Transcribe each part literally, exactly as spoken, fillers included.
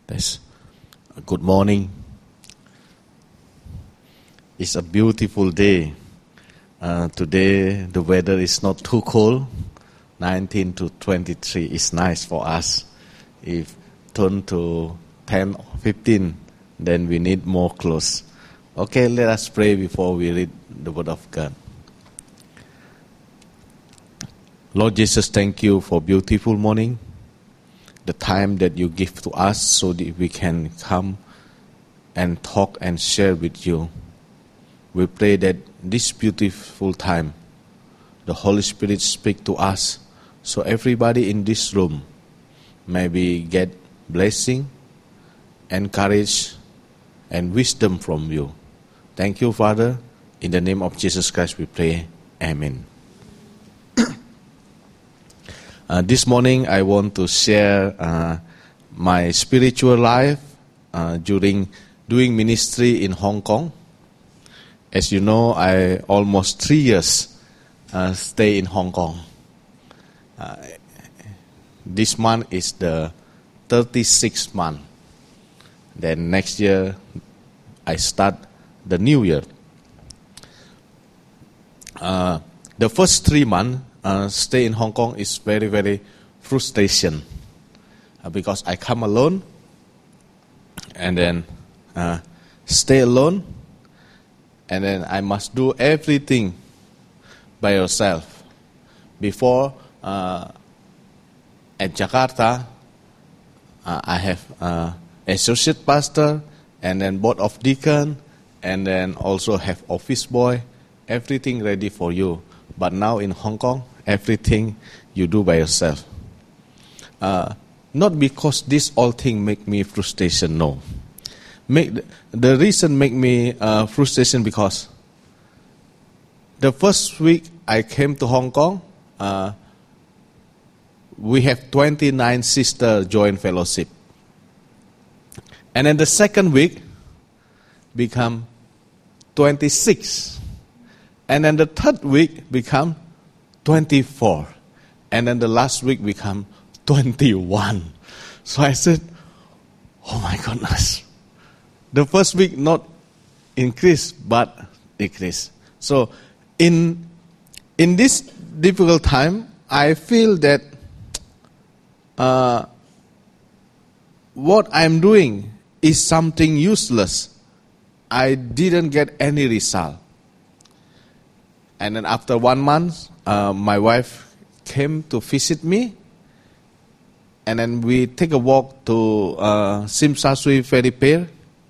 Yes. Good morning. It's a beautiful day. Uh, today the weather is not too cold. nineteen to twenty-three is nice for us. If turn to ten or fifteen, then we need more clothes. Okay, let us pray before we read the Word of God. Lord Jesus, thank you for beautiful morning. The time that you give to us so that we can come and talk and share with you. We pray that this beautiful time, the Holy Spirit speak to us, so everybody in this room maybe get blessing, encourage, and wisdom from you. Thank you, Father. In the name of Jesus Christ we pray. Amen. Uh, this morning I want to share uh, my spiritual life uh, during doing ministry in Hong Kong. As you know, I almost three years uh, stay in Hong Kong. Uh, this month is the thirty-sixth month. Then next year I start the new year. Uh, the first three months Uh, stay in Hong Kong is very, very frustration uh, because I come alone and then uh, stay alone and then I must do everything by yourself. Before uh, at Jakarta, uh, I have uh, associate pastor and then board of deacon and then also have office boy, everything ready for you. But now in Hong Kong, everything you do by yourself. Uh, not because this all thing make me frustration, no. Make, the reason make me uh, frustration because the first week I came to Hong Kong, uh, we have twenty-nine sister join fellowship. And then the second week become twenty-six. And then the third week become twenty-four. And then the last week become twenty-one. So I said, oh my goodness. The first week not increase, but decrease. So in, in this difficult time, I feel that uh, what I'm doing is something useless. I didn't get any result. And then after one month, uh, my wife came to visit me. And then we take a walk to uh, Sim Sa Sui Ferry Pier.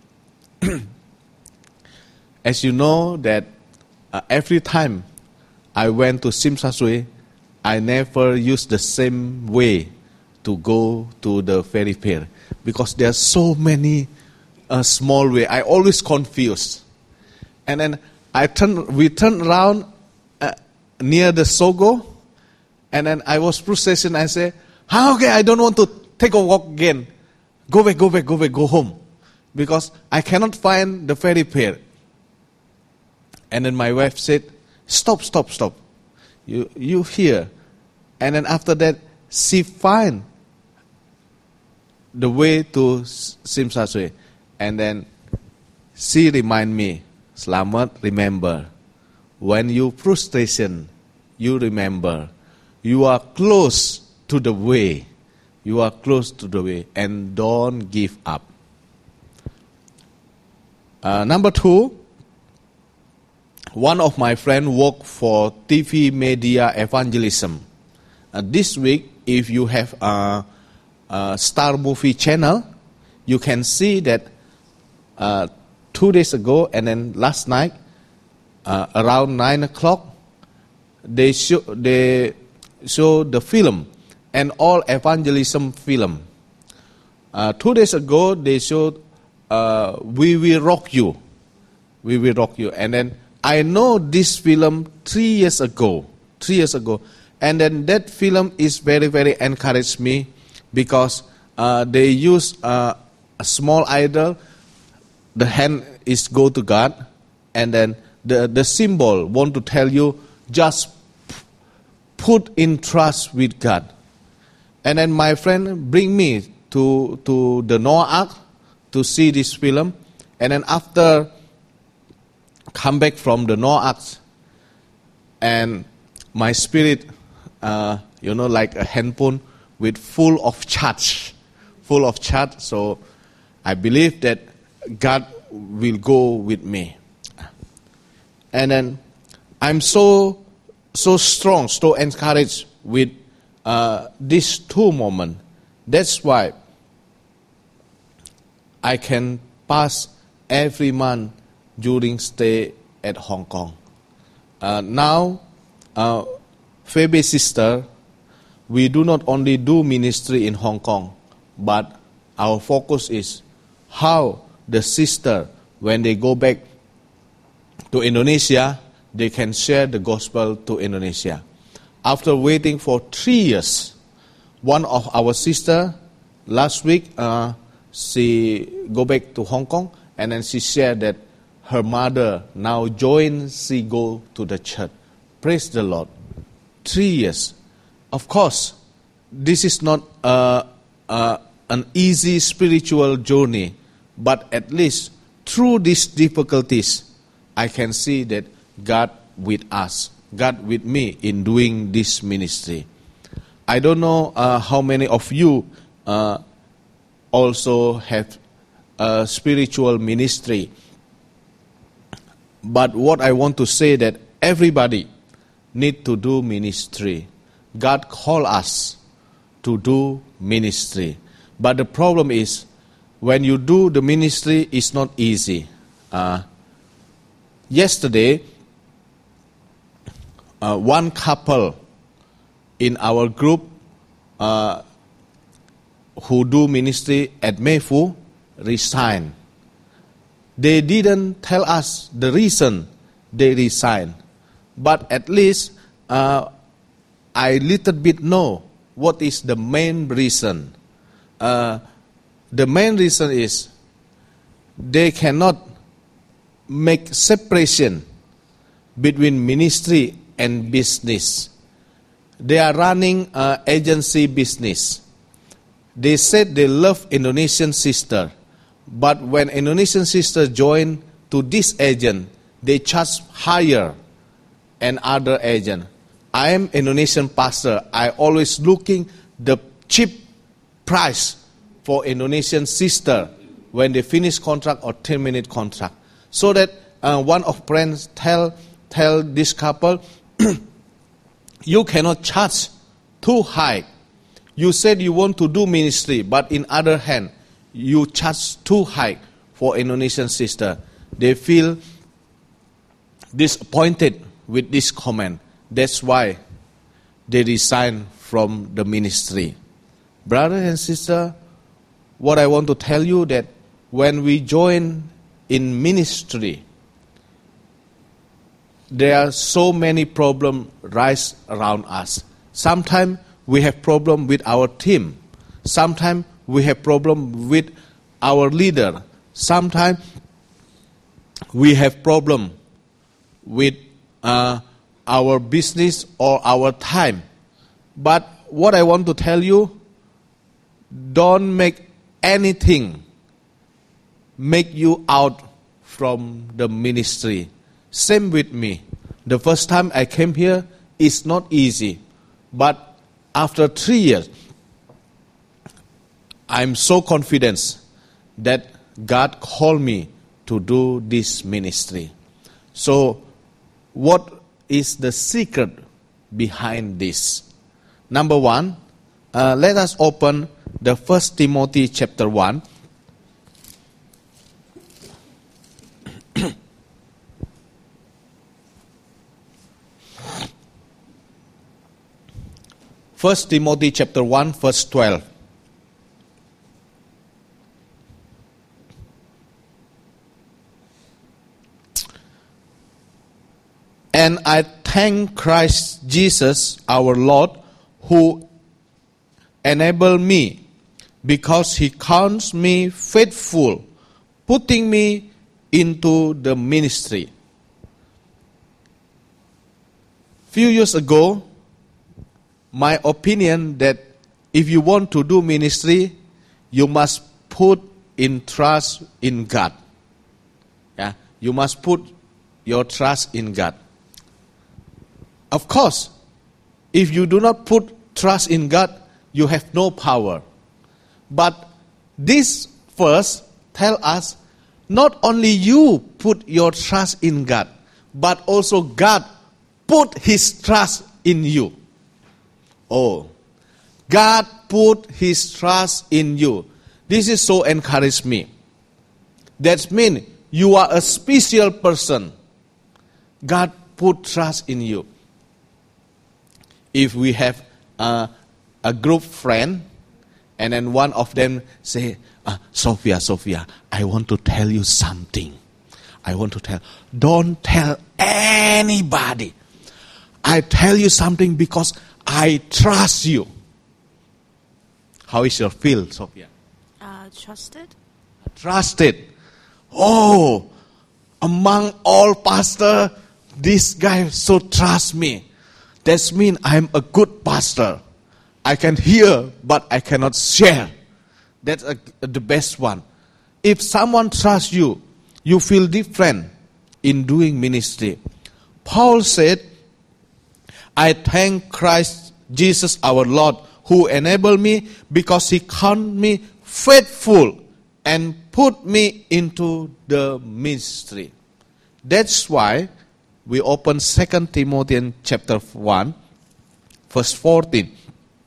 As you know that uh, every time I went to Sim Sa Sui, I never use the same way to go to the ferry pier. Because there are so many uh, small ways. I always confused. And then I turn, we turn around near the Sogo, and then I was frustrated. I said, ah, okay, I don't want to take a walk again. Go back, go back, go back, go home. Because I cannot find the ferry pier. And then my wife said, stop, stop, stop. You you here. And then after that, she find the way to Sim Sa Sui. And then she remind me, Slamet, remember, when you frustration, you remember, you are close to the way. You are close to the way, and don't give up. Uh, number two, one of my friends work for T V media evangelism. Uh, this week, if you have a, a Star Movie channel, you can see that uh, two days ago and then last night, Uh, around nine o'clock, they show they show the film and all evangelism film. Uh, two days ago, they showed uh, "We Will Rock You," "We Will Rock You," and then I know this film three years ago, three years ago, and then that film is very very encouraged me because uh, they use uh, a small idol. The hand is go to God, and then The, the symbol want to tell you just put in trust with God. And then my friend bring me to to the Noah Ark to see this film, and then after come back from the Noah Ark, and my spirit, uh, you know, like a handphone with full of charge, full of charge. So I believe that God will go with me, and then I'm so so strong, so encouraged with uh, these two moments. That's why I can pass every month during stay at Hong Kong. Uh, now, uh, Phoebe's sister, we do not only do ministry in Hong Kong, but our focus is how the sister, when they go back to Indonesia, they can share the gospel to Indonesia. After waiting for three years, one of our sister, last week, uh, she go back to Hong Kong, and then she shared that her mother now joined, she go to the church. Praise the Lord. Three years. Of course, this is not uh, uh, an easy spiritual journey, but at least through these difficulties, I can see that God with us, God with me in doing this ministry. I don't know uh, how many of you uh, also have a spiritual ministry. But what I want to say that everybody need to do ministry. God called us to do ministry. But the problem is, when you do the ministry, it's not easy. Uh, yesterday, uh, one couple in our group uh, who do ministry at Meifu resigned. They didn't tell us the reason they resigned, but at least uh, I little bit know what is the main reason. Uh, the main reason is they cannot make separation between ministry and business. They are running an agency business. They said they love Indonesian sister, but when Indonesian sister join to this agent, they charge higher and other agent. I am Indonesian pastor. I always looking the cheap price for Indonesian sister when they finish contract or ten minute contract. So that uh, one of friends tell tell this couple, you cannot charge too high. You said you want to do ministry, but in other hand, you charge too high for Indonesian sister. They feel disappointed with this comment. That's why they resign from the ministry. Brother and sister, what I want to tell you that when we join in ministry, there are so many problems rise around us. Sometimes we have problem with our team. Sometimes we have problem with our leader. Sometimes we have problem with uh, our business or our time. But what I want to tell you, don't make anything make you out from the ministry. Same with me. The first time I came here, it's not easy. But after three years, I'm so confident that God called me to do this ministry. So, what is the secret behind this? Number one, uh, let us open the First Timothy chapter one. First Timothy chapter one, verse twelve. And I thank Christ Jesus our Lord, who enabled me, because he counts me faithful, putting me into the ministry. Few years ago, my opinion that if you want to do ministry, you must put in trust in God. Yeah, you must put your trust in God. Of course, if you do not put trust in God, you have no power. But this verse tells us, not only you put your trust in God, but also God put His trust in you. Oh, God put His trust in you. This is so encouraged me. That means you are a special person. God put trust in you. If we have a, a group friend, and then one of them say, uh, Sophia, Sophia, I want to tell you something. I want to tell. Don't tell anybody. I tell you something because I trust you. How is your feel, Sophia? Uh, trusted. Trusted. Oh, among all pastor, this guy so trust me. That means I'm a good pastor. I can hear, but I cannot share. That's a, the best one. If someone trusts you, you feel different in doing ministry. Paul said, I thank Christ Jesus our Lord, who enabled me because He counted me faithful and put me into the ministry. That's why we open Second Timothy chapter one, verse fourteen.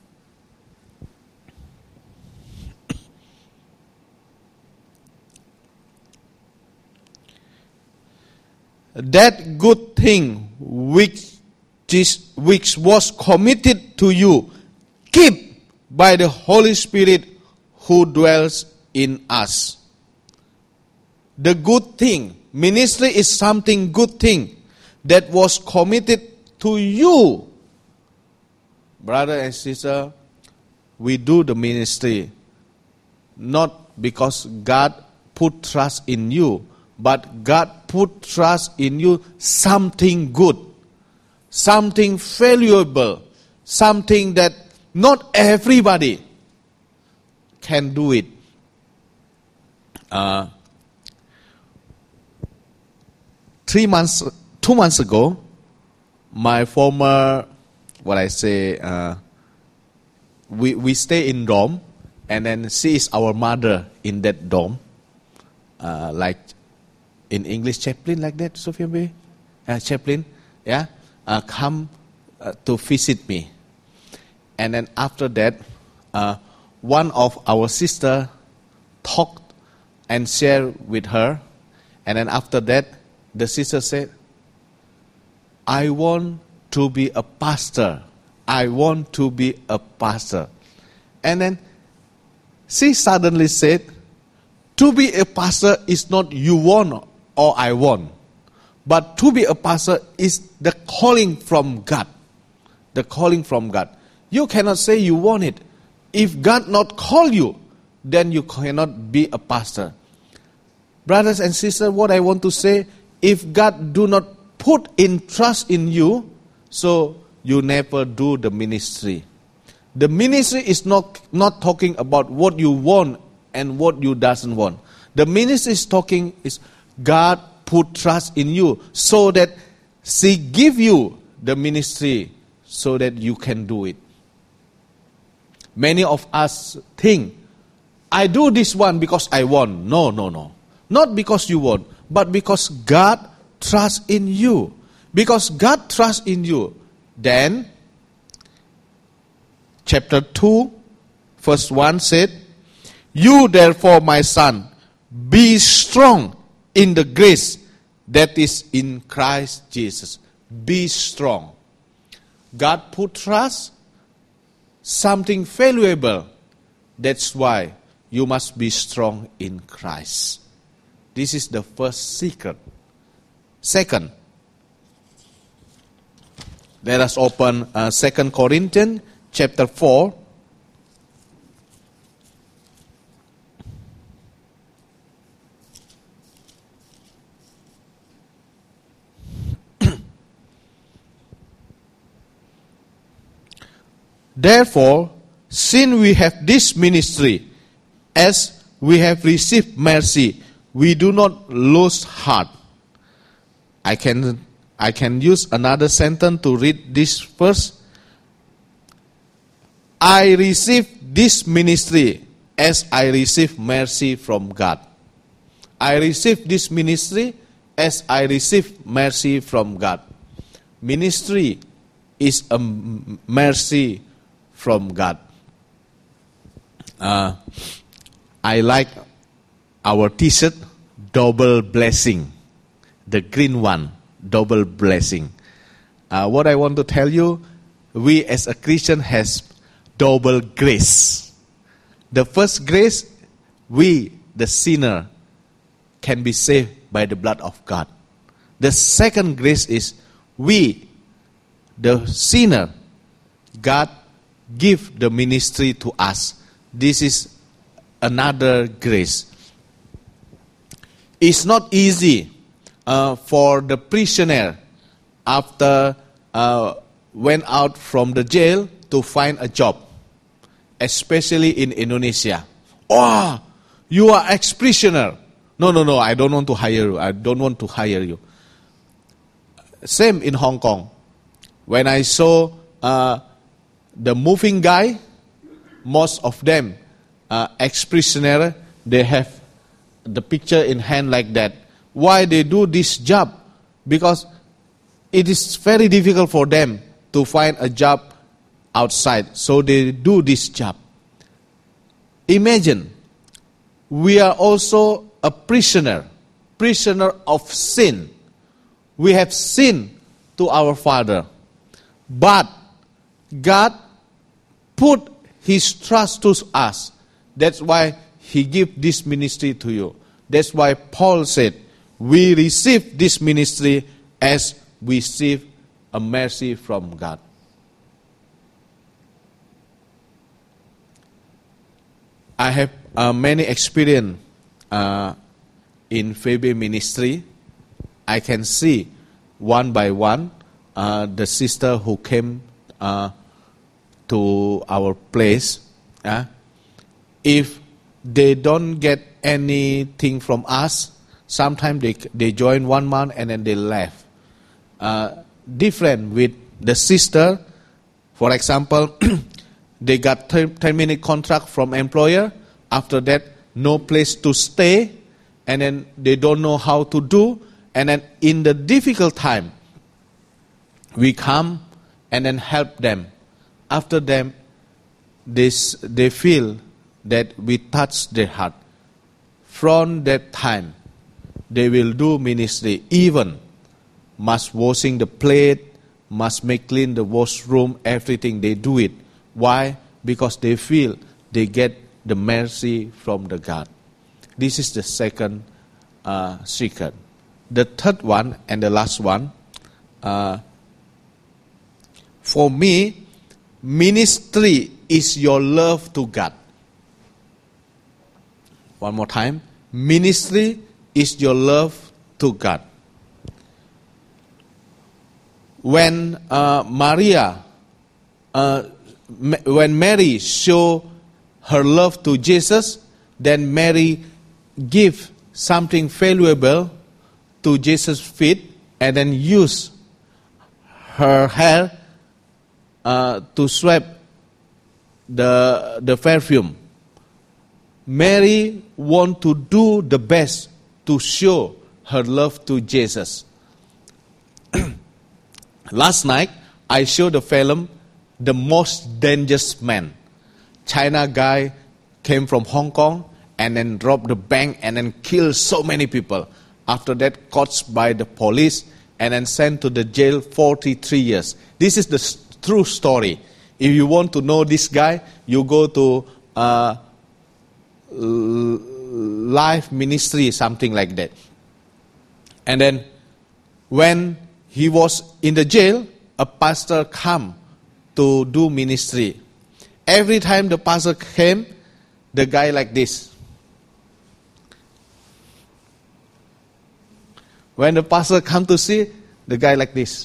That good thing which, is, which was committed to you, keep by the Holy Spirit who dwells in us. The good thing, ministry is something good thing that was committed to you. Brother and sister, we do the ministry not because God put trust in you, but God put trust in you something good, something valuable, something that not everybody can do it. Uh, three months, two months ago, my former, what I say, uh, we we stay in dorm, and then she is our mother in that dorm, uh, like in English chaplain like that, Sophia Bay, uh, chaplain, yeah, uh, come uh, to visit me, and then after that, uh, one of our sister talked and shared with her, and then after that, the sister said, I want to be a pastor. I want to be a pastor. And then she suddenly said, to be a pastor is not you want or I want. But to be a pastor is the calling from God. The calling from God. You cannot say you want it. If God not call you, then you cannot be a pastor. Brothers and sisters, what I want to say, if God do not put in trust in you, so you never do the ministry. The ministry is not, not talking about what you want and what you doesn't want. The ministry is talking is God put trust in you so that she give you the ministry so that you can do it. Many of us think, I do this one because I want. No, no, no. Not because you want, but because God trusts in you. Because God trusts in you, then chapter two, verse one said, you therefore, my son, be strong in the grace that is in Christ Jesus. Be strong. God put trust, something valuable. That's why you must be strong in Christ. This is the first secret. Second, let us open uh, Second Corinthians chapter four. Therefore, since we have this ministry, as we have received mercy, we do not lose heart. I can I can use another sentence to read this verse. I received this ministry as I received mercy from God. I received this ministry as I received mercy from God. Ministry is a mercy from God. Uh, I like our t-shirt, double blessing. The green one, double blessing. Uh, what I want to tell you, we as a Christian has double grace. The first grace, we, the sinner, can be saved by the blood of God. The second grace is we, the sinner, God give the ministry to us. This is another grace. It's not easy uh, for the prisoner after uh, went out from the jail to find a job, especially in Indonesia. Oh, you are ex-prisoner. No, no, no, I don't want to hire you. I don't want to hire you. Same in Hong Kong. When I saw uh, the moving guy, most of them, uh, ex-prisoner, they have the picture in hand like that. Why they do this job? Because it is very difficult for them to find a job outside. So they do this job. Imagine, we are also a prisoner, prisoner of sin. We have sinned to our Father. But God put His trust to us. That's why He gave this ministry to you. That's why Paul said, we receive this ministry as we receive a mercy from God. I have uh, many experience uh, in Phoebe ministry. I can see one by one uh, the sister who came uh, to our place. Uh, if they don't get anything from us, sometimes they they join one month and then they left. Uh, different with the sister, for example, they got ten minute contract from employer. After that, no place to stay, and then they don't know how to do. And then in the difficult time, we come and then help them. After them, they, they feel that we touch their heart. From that time, they will do ministry. Even must washing the plate, must make clean the washroom, everything, they do it. Why? Because they feel they get the mercy from the God. This is the second uh, secret. The third one and the last one, uh, for me, ministry is your love to God. One more time. Ministry is your love to God. When uh, Maria, uh, when Mary showed her love to Jesus, then Mary give something valuable to Jesus' feet and then use her hair uh, to sweep the, the perfume. Mary want to do the best to show her love to Jesus. Last night, I showed the film, The Most Dangerous Man. China guy came from Hong Kong and then robbed the bank and then killed so many people. After that, caught by the police and then sent to the jail forty-three years. This is the true story. If you want to know this guy, you go to uh, Life Ministry, something like that. And then when he was in the jail, a pastor come to do ministry. Every time the pastor came, the guy like this. When the pastor come to see, the guy like this.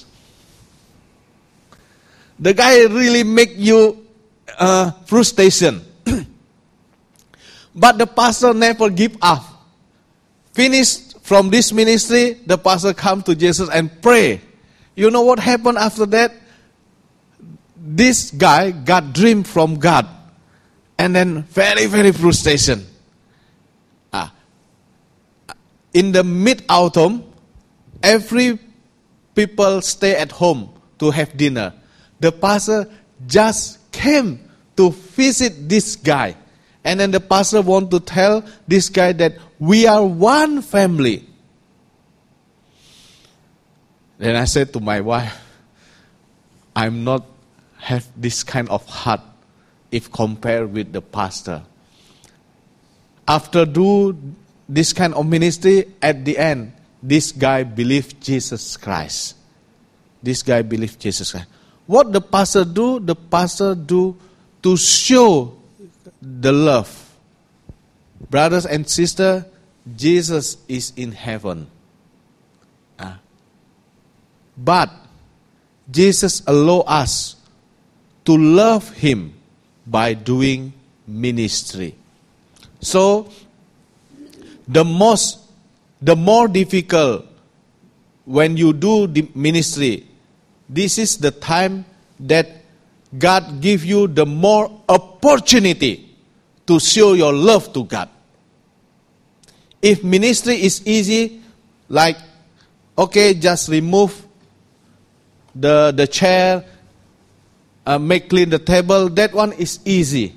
The guy really make you uh, frustration. But the pastor never give up. Finished from this ministry, the pastor come to Jesus and pray. You know what happened after that? This guy got dream from God. And then very, very frustration. Ah. In the mid-autumn, every people stay at home to have dinner. The pastor just came to visit this guy. And then the pastor want to tell this guy that we are one family. Then I said to my wife, I'm not have this kind of heart if compared with the pastor. After do this kind of ministry, at the end, this guy believed Jesus Christ. This guy believed Jesus Christ. What the pastor do? The pastor do to show the love. Brothers and sisters, Jesus is in heaven. Ah. But Jesus allow us to love Him by doing ministry. So, the most, the more difficult when you do the ministry, this is the time that God give you the more opportunity to show your love to God. If ministry is easy, like, okay, just remove the, the chair, uh, make clean the table, that one is easy.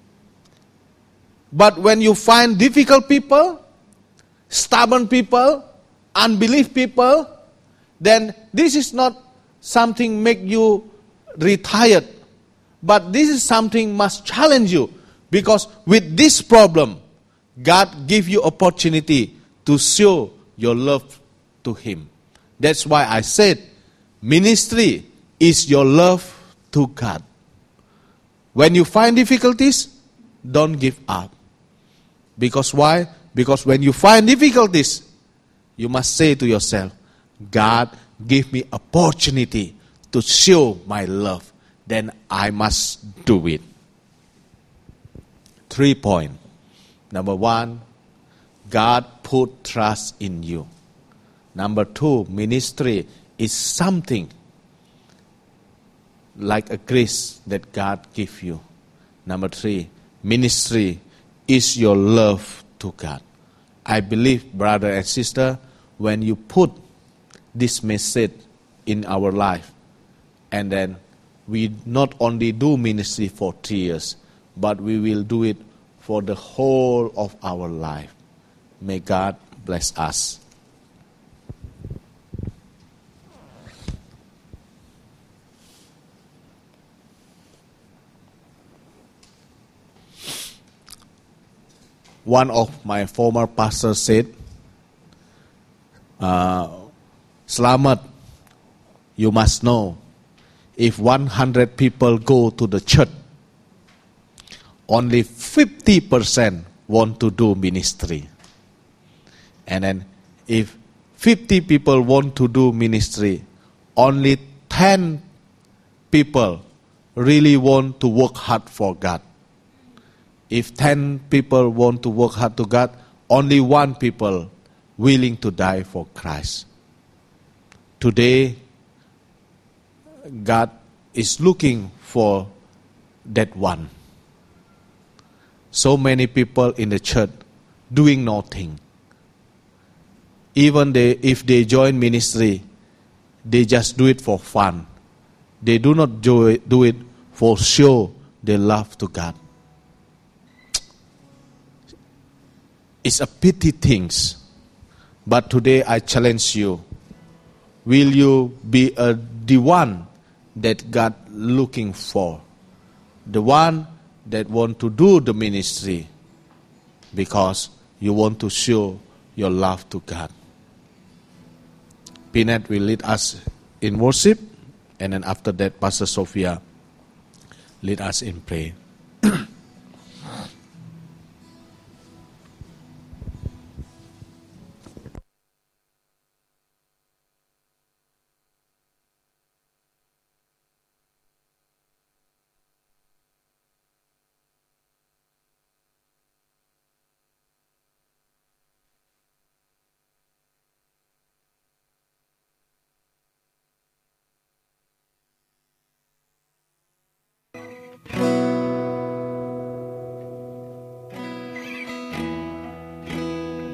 But when you find difficult people, stubborn people, unbelief people, then this is not something make you retired. But this is something must challenge you. Because with this problem, God give you opportunity to show your love to Him. That's why I said, ministry is your love to God. When you find difficulties, don't give up. Because why? Because when you find difficulties, you must say to yourself, God, give me opportunity to show my love. Then I must do it. Three points. Number one, God put trust in you. Number two, ministry is something like a grace that God gives you. Number three, ministry is your love to God. I believe, brother and sister, when you put this message in our life, and then we not only do ministry for three years, but we will do it for the whole of our life. May God bless us. One of my former pastors said, uh, Slamet, you must know, if one hundred people go to the church, only fifty percent want to do ministry. And then if fifty people want to do ministry, only ten people really want to work hard for God. If ten people want to work hard to God, only one people willing to die for Christ. Today, God is looking for that one. So many people in the church doing nothing. Even they, if they join ministry, they just do it for fun. They do not do it, do it for show their love to God. It's a pity things. But today I challenge you. Will you be a, the one that God looking for? The one that want to do the ministry because you want to show your love to God. Peanut will lead us in worship, and then after that, Pastor Sophia lead us in prayer.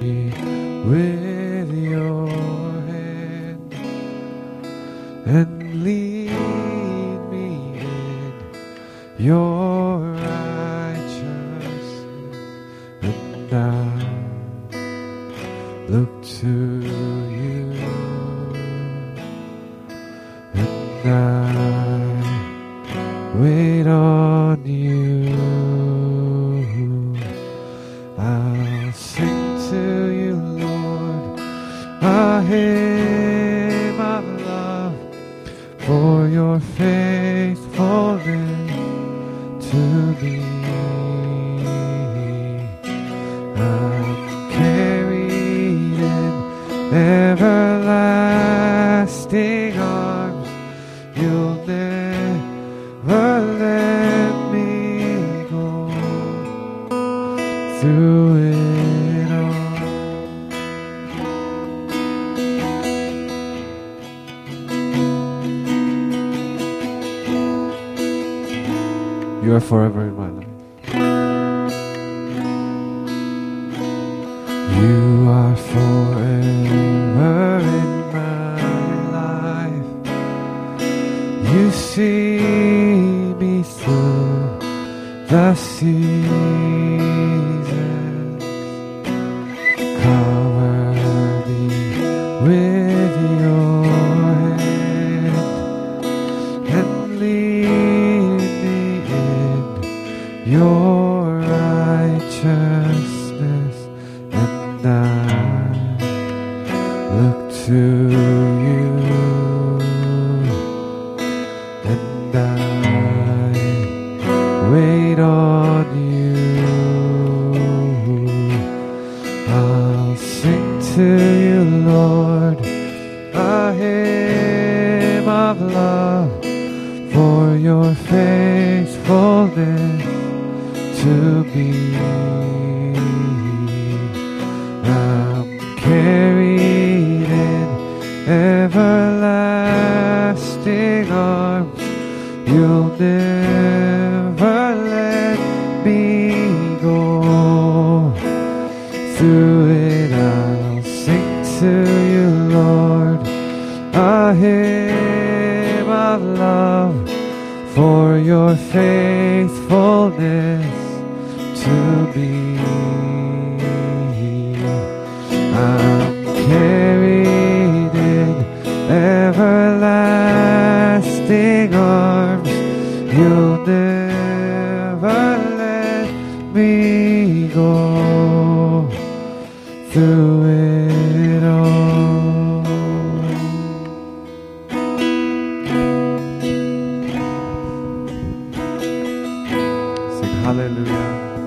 me with your hand and lead me in your righteousness. And I look to you, and I wait on you. I'll sing to you, Lord, a hymn of love for your faithfulness to me. I'm carried in everlasting arms. You'll never let me go through it all. You are forever in my life. You are forever in my life. You see me through the seasons. Cover me with your hand and lead me in your righteousness. And I look to you, and I wait on you. I'll sing to you, Lord, a hymn of love for your faithfulness to me. I'm carried in everlasting arms. You'll never let me go through it. I'll sing to you, Lord, a hymn of love for your faithfulness to me. I'm carried in everlasting arms. You'll never let me go through it all. Sing hallelujah.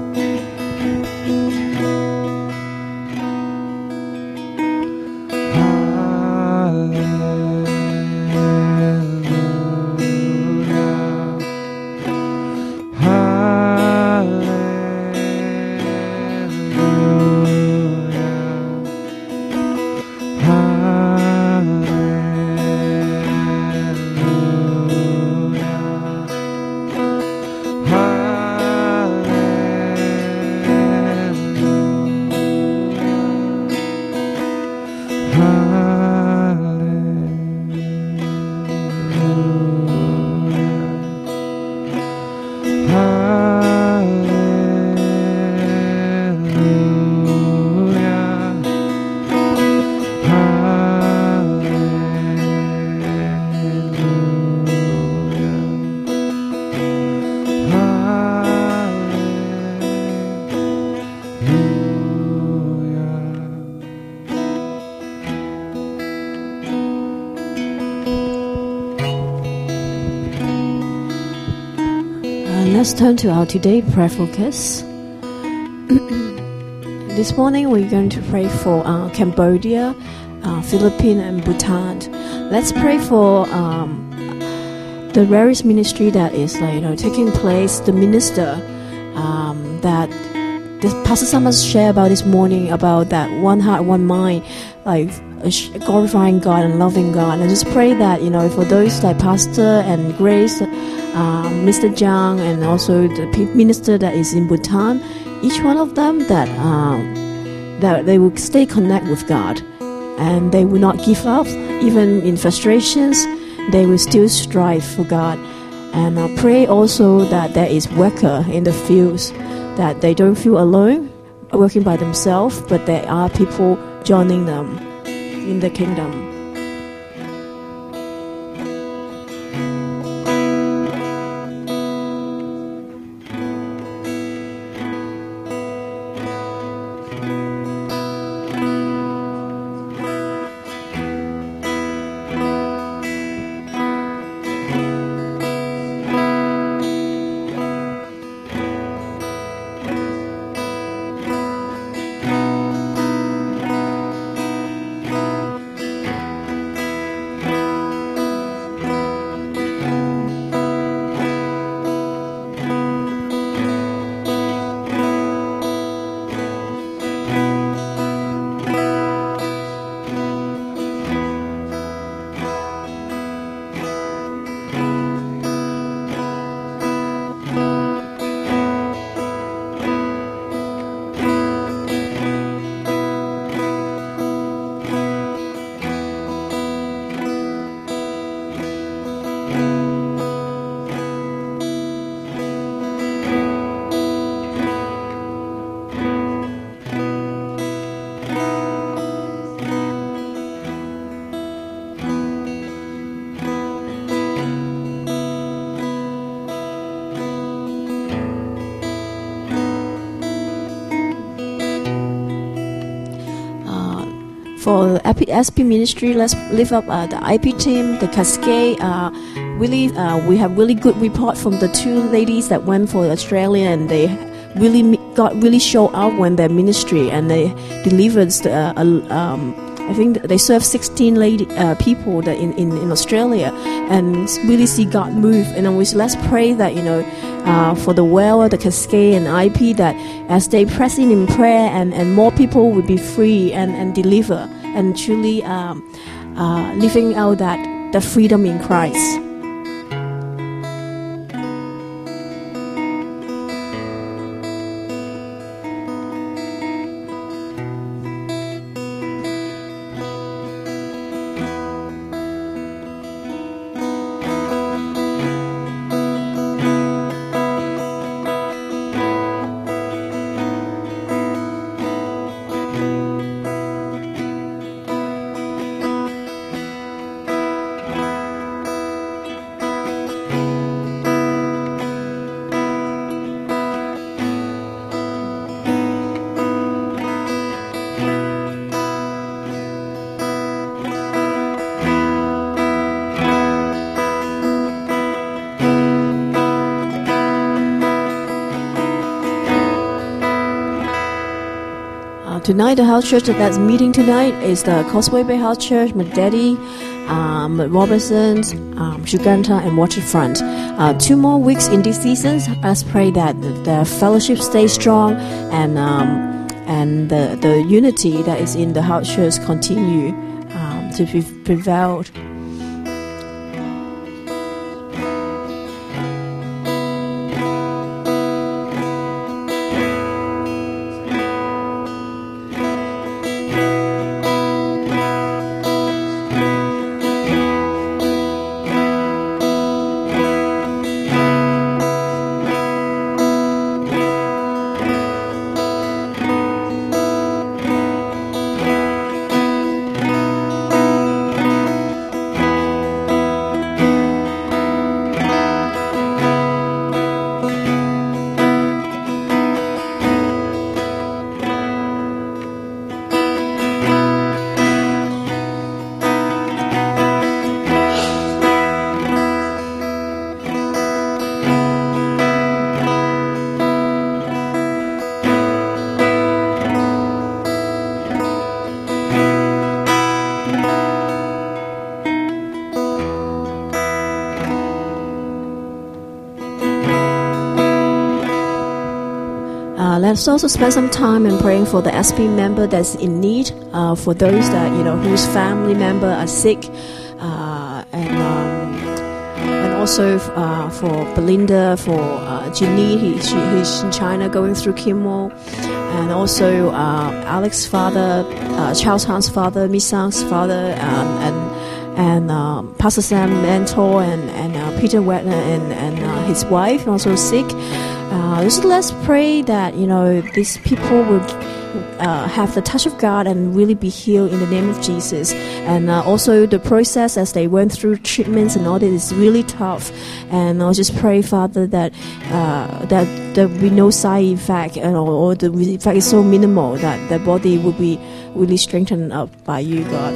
Let's turn to our today prayer focus. This morning we're going to pray for uh, Cambodia, uh, Philippines and Bhutan. Let's pray for um, the various ministry that is like, you know, taking place, the minister um, that this Pastor Summers shared about this morning, about that one heart, one mind, like glorifying God and loving God. And just pray that, you know, for those like Pastor and Grace, uh, Mister Jiang, and also the minister that is in Bhutan, each one of them, that uh, that they will stay connect with God, and they will not give up even in frustrations. They will still strive for God. And I pray also that there is worker in the fields, that they don't feel alone working by themselves, but there are people joining them in the kingdom. For S P ministry, let's lift up uh, the I P team, the Cascade. Uh, really, uh, we have really good report from the two ladies that went for Australia, and they really got really show up when their ministry, and they delivered. Uh, um, I think they served sixteen lady uh, people that in, in, in Australia, and really see God move. And then we let's pray that you know uh, for the well, the Cascade, and I P, that as they press in in prayer, and, and more people will be free and, and deliver, and truly um, uh, living out that the freedom in Christ. Tonight, the house church that's meeting tonight is the Causeway Bay House Church, Madedi, um, Robertson, um, Shuganta, and Waterfront. Uh, two more weeks in this season. Let's pray that the, the fellowship stays strong, and um, and the, the unity that is in the house church continue um, to be prevailed. Let's also spend some time in praying for the S P member that's in need, uh, for those that you know whose family member are sick, uh, and um, and also uh, for Belinda, for uh, Ginny, he, she, he's in China going through chemo, and also uh, Alex's father, uh, Charles Han's father, Misang's father, um, and and uh, Pastor Sam Mentor, and and uh, Peter Wagner, and and uh, his wife also sick. Uh, just let's pray that you know these people will uh, have the touch of God and really be healed in the name of Jesus. And uh, also the process as they went through treatments and all that is really tough. And I'll just pray, Father, that uh, that there will be no side effect, and or, or the effect is so minimal that their body will be really strengthened up by you, God.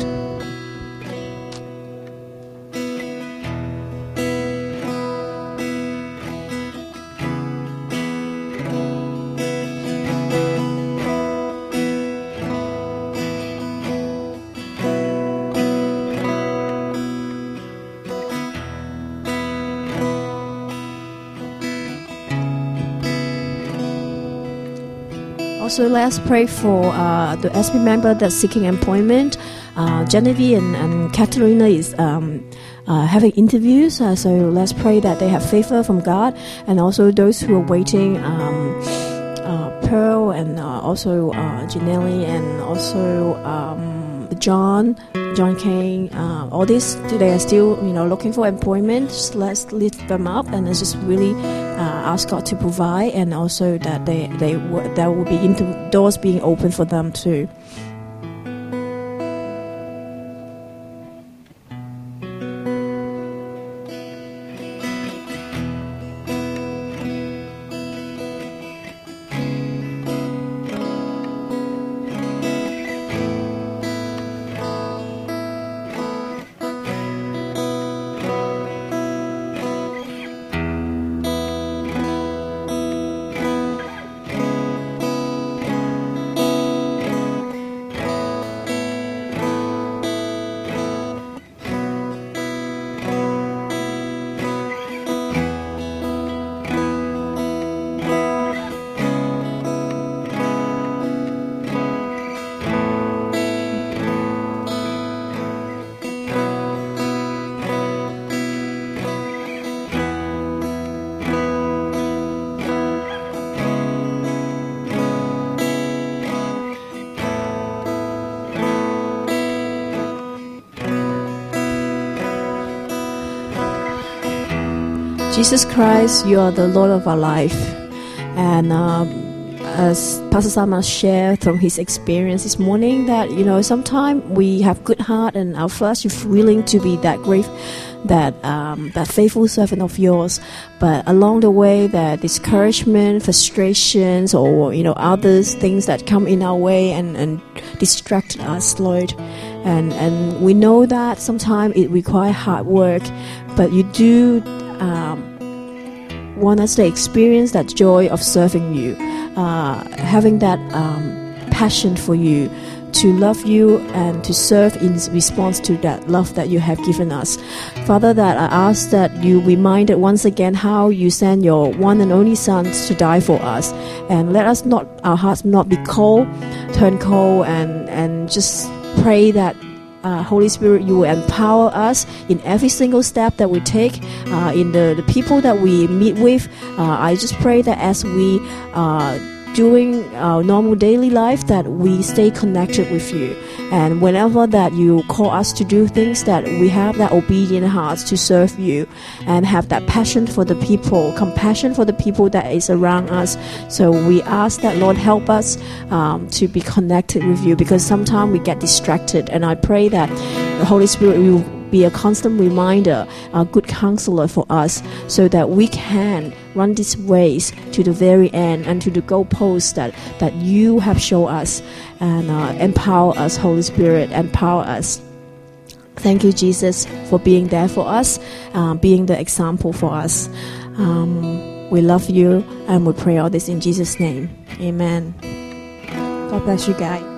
Also, let's pray for uh, the S P member that's seeking employment. Uh, Genevieve and, and Katerina is um, uh, having interviews, uh, so let's pray that they have favor from God. And also those who are waiting, um, uh, Pearl, and uh, also uh, Janelle, and also um, John, John King, uh, all these, they are still, you know, looking for employment. Just let's lift them up, and let's just really uh, ask God to provide, and also that they, they w- there will be into doors being open for them too. Jesus Christ, you are the Lord of our life. And um, as Pastor Sama shared from his experience this morning, that, you know, sometimes we have good heart and our flesh is willing to be that great, that um, that faithful servant of yours. But along the way, that discouragement, frustrations, or, you know, others things that come in our way and, and distract us, Lord. And, and we know that sometimes it requires hard work, but you do Um, want us to experience that joy of serving you, uh, having that um, passion for you, to love you and to serve in response to that love that you have given us. Father, that I ask that you reminded once again how you sent your one and only Son to die for us, and let us not, our hearts not be cold, turn cold, and, and just pray that Uh, Holy Spirit, you will empower us in every single step that we take, uh, in the, the people that we meet with. Uh, I just pray that as we uh, doing our normal daily life, that we stay connected with you. And whenever that you call us to do things, that we have that obedient hearts to serve you and have that passion for the people, compassion for the people that is around us. So we ask that, Lord, help us um, to be connected with you, because sometimes we get distracted. And I pray that the Holy Spirit will be a constant reminder, a good counselor for us, so that we can run this race to the very end and to the goalposts that, that you have shown us. And uh, empower us, Holy Spirit, empower us. Thank you, Jesus, for being there for us, uh, being the example for us. Um, we love you, and we pray all this in Jesus' name. Amen. God bless you guys.